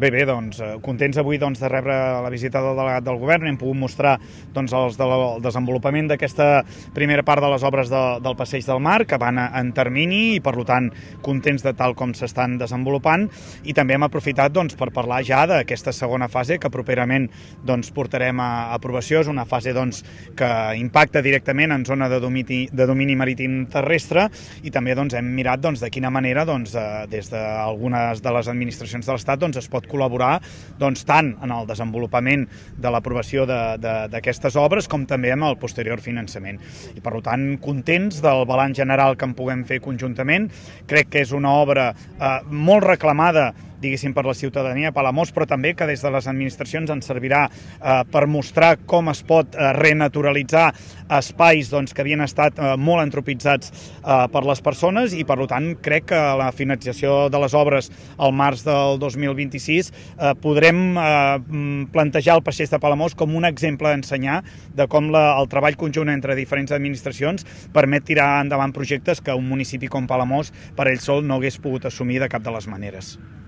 Bé, doncs, contents avui de rebre la visita del delegat del govern. Hem pogut mostrar el desenvolupament d'aquesta primera part de les obres del Passeig del Mar, que van en termini i, per tant, contents de tal com s'estan desenvolupant. I també hem aprofitat per parlar ja d'aquesta segona fase que properament portarem a aprovació. És una fase que impacta directament en zona de domini marítim terrestre i també hem mirat de quina manera des d'algunes de les administracions de l'Estat es pot col·laborar tant en el desenvolupament de l'aprovació d'aquestes obres com també amb el posterior finançament. I per tant, contents del balanç general que en puguem fer conjuntament. Crec que és una obra molt reclamada, diguéssim, per la ciutadania de Palamós, però també que des de les administracions ens servirà per mostrar com es pot renaturalitzar espais que havien estat molt antropitzats per les persones i, per tant, crec que a la finalització de les obres al març del 2026 podrem plantejar el Passeig de Palamós com un exemple a ensenyar de com el treball conjunt entre diferents administracions permet tirar endavant projectes que un municipi com Palamós per ell sol no hagués pogut assumir de cap de les maneres.